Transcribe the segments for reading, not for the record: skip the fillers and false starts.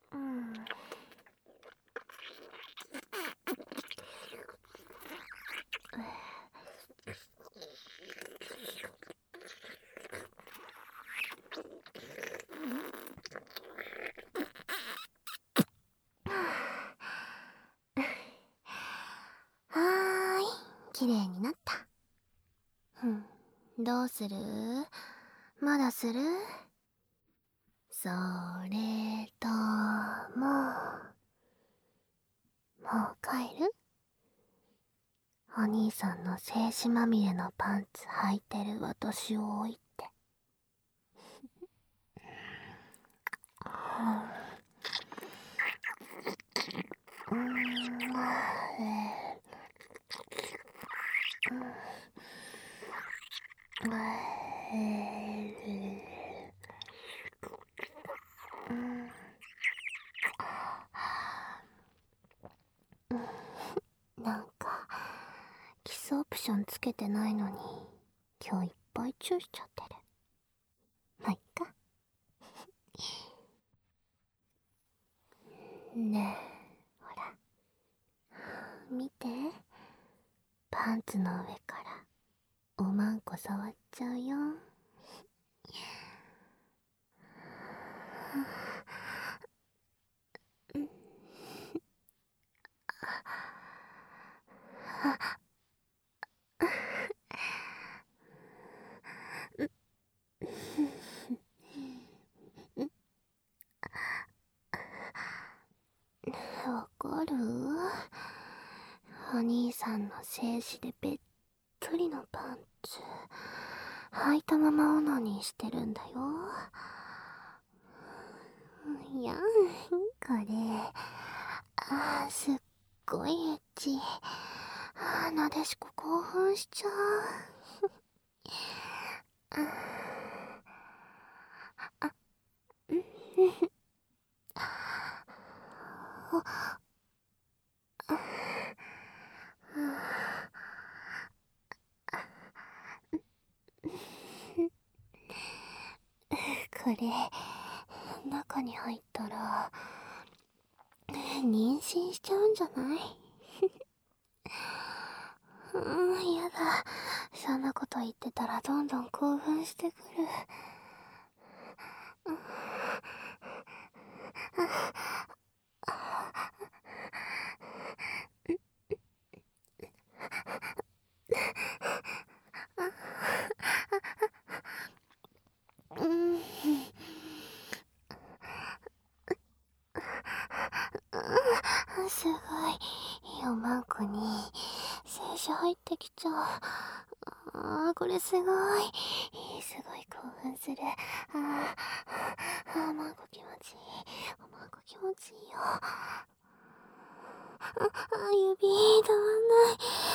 うん。はーい、綺麗になった。どうする？まだする？それとも、もう帰る？お兄さんの精子まみれのパンツ履いてる私を置いて。なんかキスオプションつけてないのに今日いっぱいチューしちゃってる。まあ、いっか。ねえ、ほら見て、パンツの上からおまんこ触っちゃうよ。わかる？お兄さんの精子でべっとりのパンツ履いたままオナニーしてるんだよ。いや、これすっごいエッチ。なでしこ興奮しちゃう。これ中に入ったら妊娠しちゃうんじゃない？やだ。そんなこと言ってたらどんどん興奮してくる。すごい。おまんこに精子入ってきちゃう。これすごい。すごい興奮する。おまんこ気持ちいい。おまんこ気持ちいいよ。指止まんない。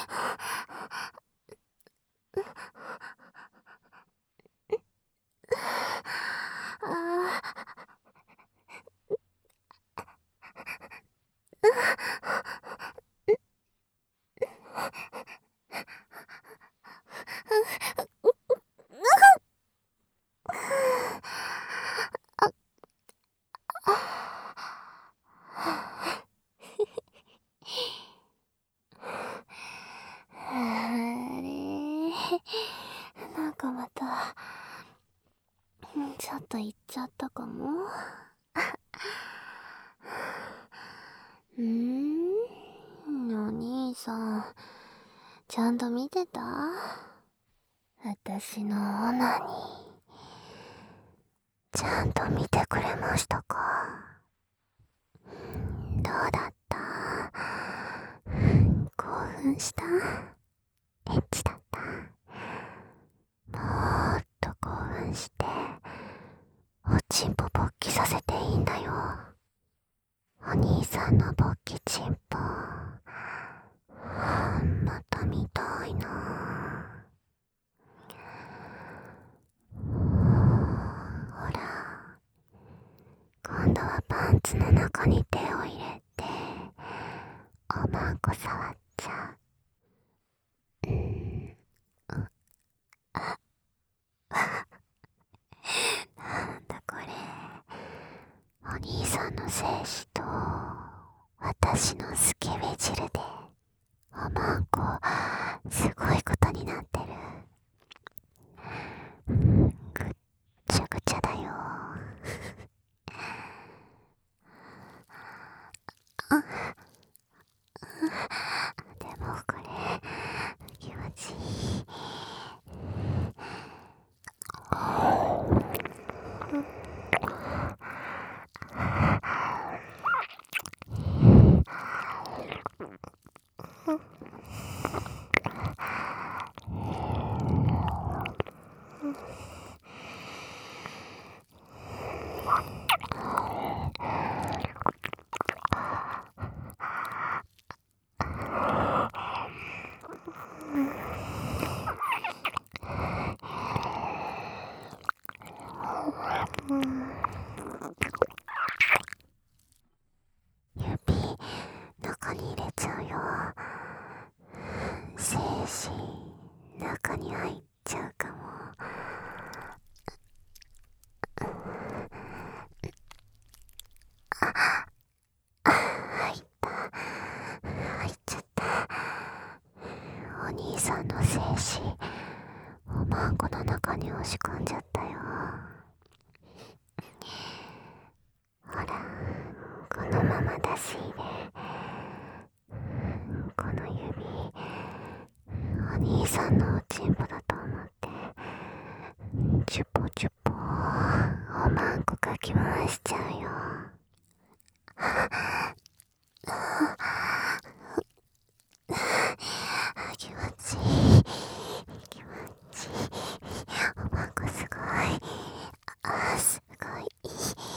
あれ、なんかまたちょっと言っちゃったかも。お兄さんちゃんと見てた？私のオナニーちゃんと見てくれましたか？どうだった？興奮した？エッチだった？もっと興奮しておちんぽ勃起させていいんだよ。お兄さんの勃起ちんぽまた見たいな。ほら、今度はパンツの中に手を入れておまんこ触っちゃう。なんだこれ、お兄さんの精子と私のスケベ汁でおまんこすごいことになってる。ぐっちゃぐちゃだよ。でもこれ気持ちいい。指中に入れちゃうよ。精子中に入っちゃうかも。入っちゃった。お兄さんの精子おまんこの中に押し込んじゃったよ。ほら、このまま出し入れ。この指お兄さんのおちんぽだと思ってチュポチュポおまんこかき回しちゃうよ。気持ちいい、気持ちいい。おまんこすごい、すごいいい。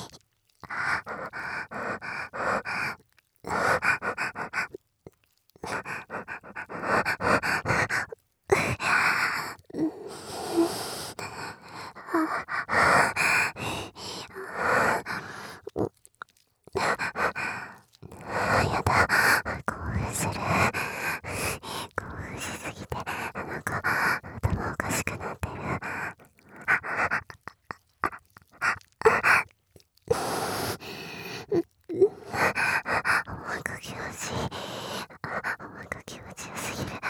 やだ、興奮する。興奮しすぎてなんか頭おかしくなってる。おまんこ気持ちいい。おまんこ気持ちよすぎる。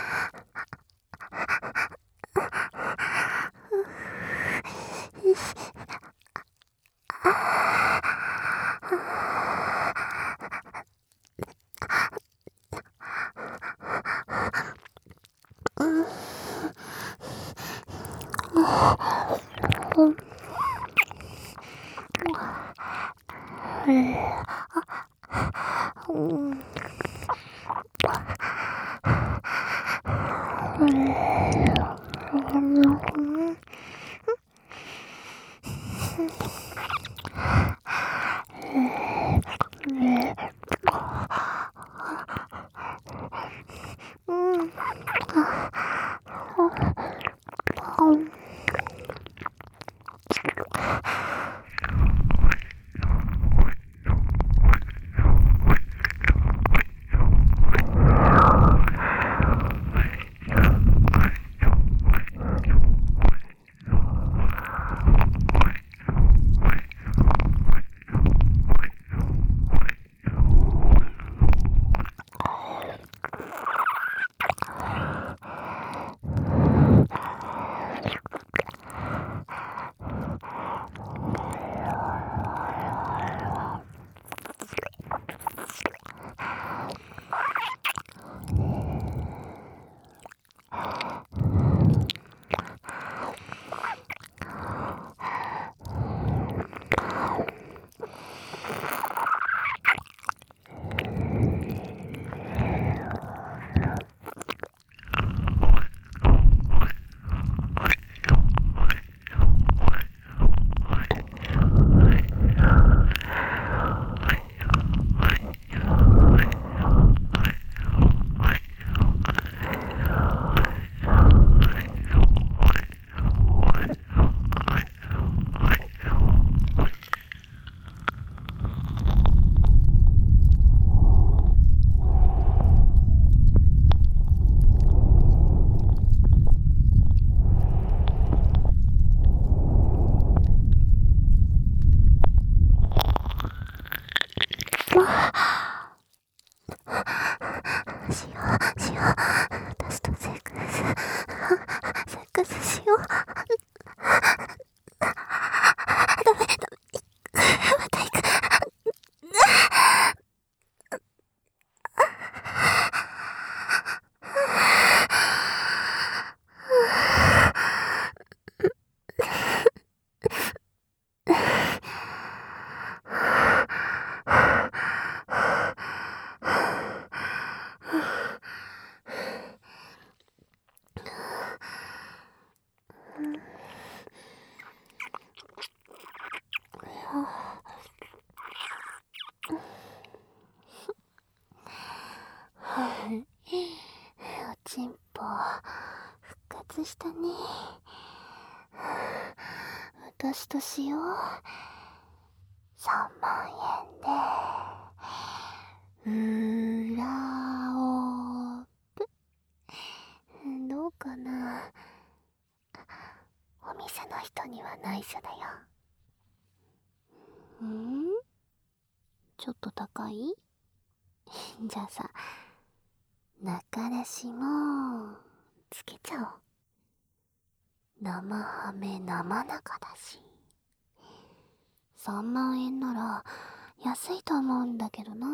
しよう。私とセックスしよう。ダメ。また行く。おちんぽ復活したね。私としよう。3万円で裏オープどうかな。お店の人には内緒だよ。ちょっと高い？じゃあさ、中出しもつけちゃおう。生ハメ生中だし。3万円なら安いと思うんだけどな。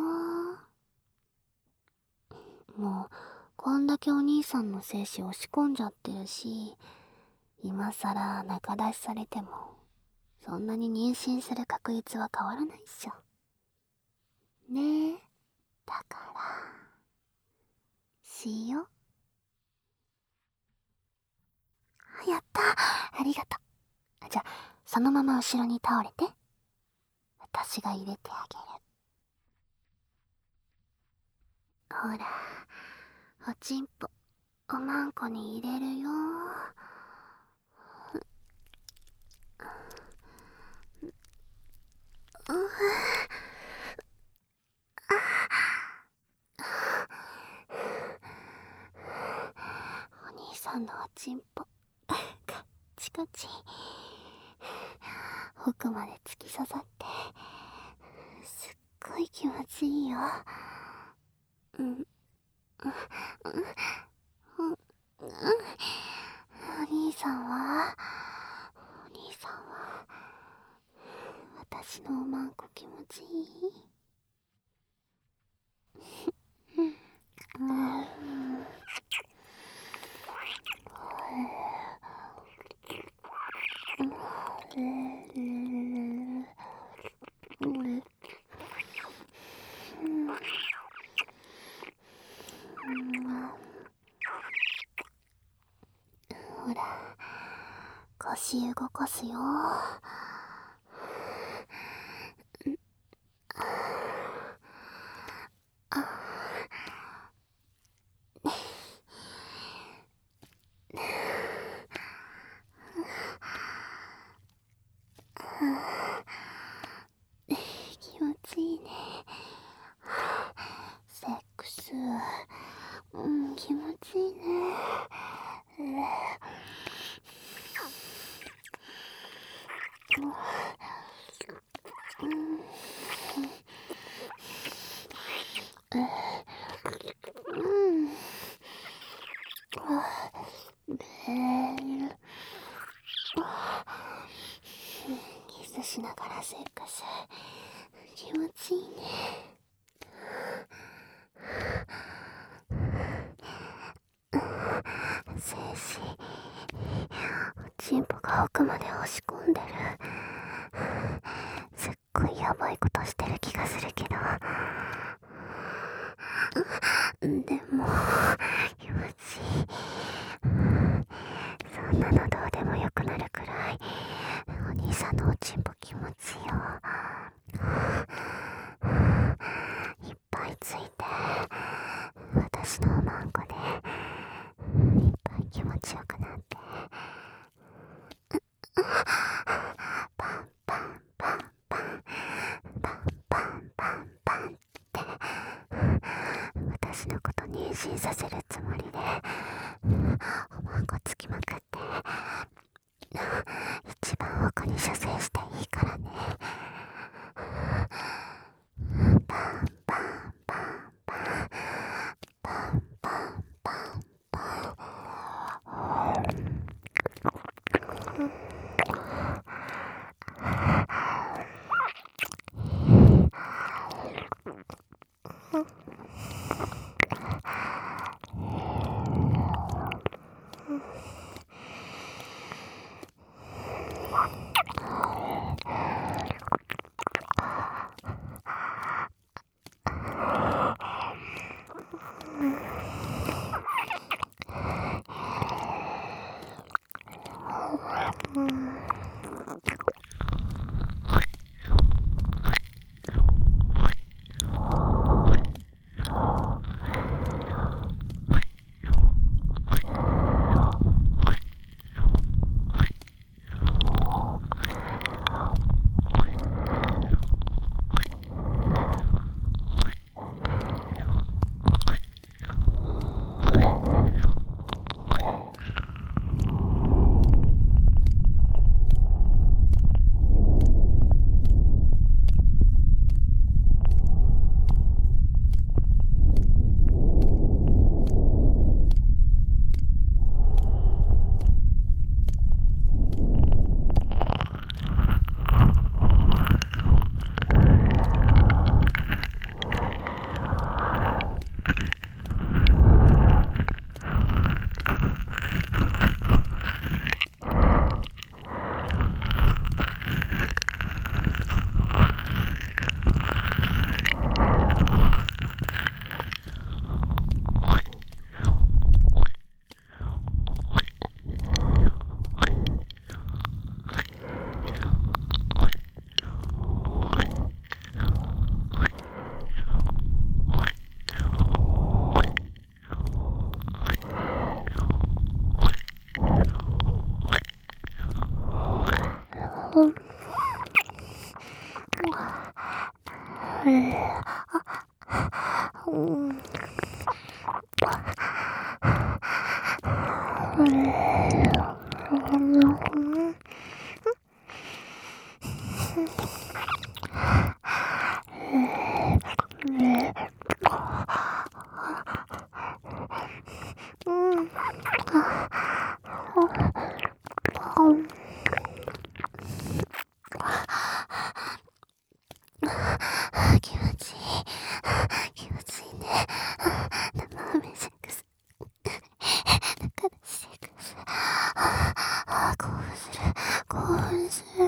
もうこんだけお兄さんの精子押し込んじゃってるし、今さら中出しされてもそんなに妊娠する確率は変わらないっしょ。ねえ、だからしよう。やった、ありがとう。じゃあそのまま後ろに倒れて、私が入れてあげる。ほら、おちんぽおまんこに入れるよ。お兄さんのおちんぽカッチカチ、奥まで突き刺さってすっごい気持ちいいよ。お兄さんは私のおまんこ気持ちいい？ほら、腰動かすよ。気持ちいいね。セックス、気持ちいいね。キスしながらセックス、気持ちいいね。精子、おちんぽが奥まで押し込んでる。すっごいやばいことしてる気がするけど、でも気持ちいい。そんなのどうでもよくなるくらいお兄さんのおちんぽ気持ちいいよ。いっぱいついて私のおまんこでいっぱい気持ちよくなって、パンパンパンパンパンパンパンパンって私のこと妊娠させるつもりでおまんこつきまくって、一番奥に射精していいからね。パン気持ちいい。気持ちいいね。生梅セックス。だからセックス。興奮する。興奮する。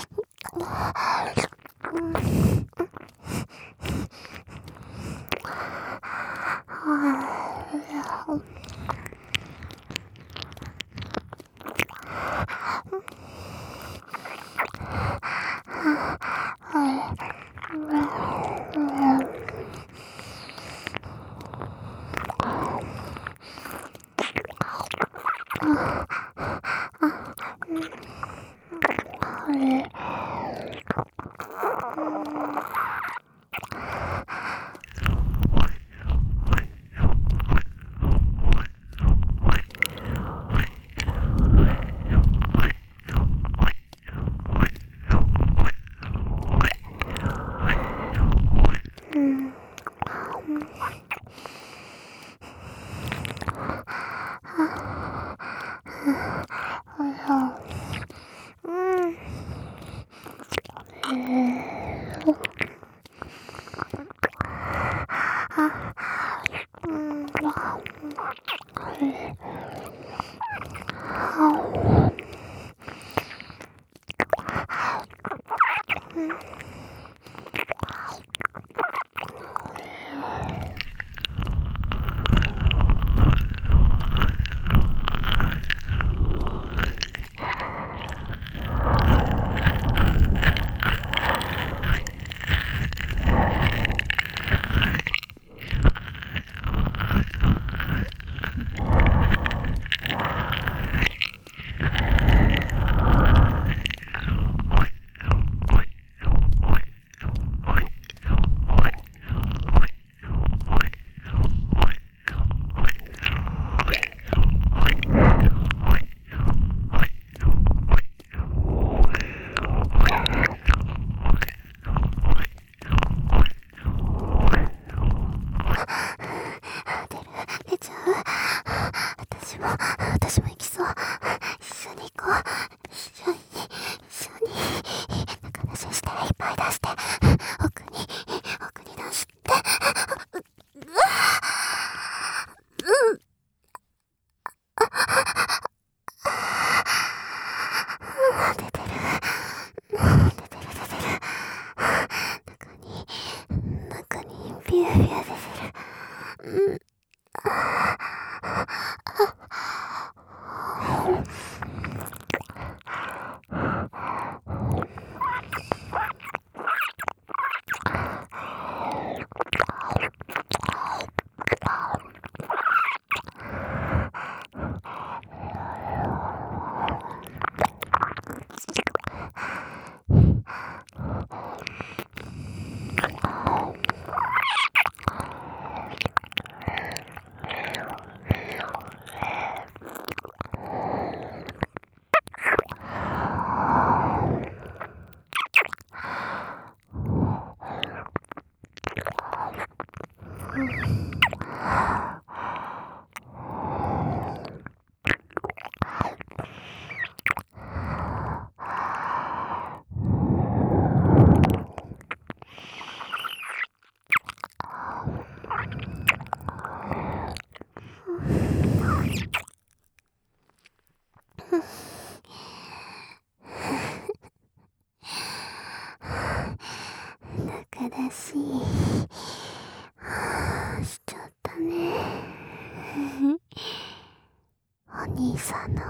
私も行きそう。一緒に行こう。一緒に中出ししていっぱい出して奥に出して出てる中にビュービュー出てる。中出ししちゃったね。お兄さんの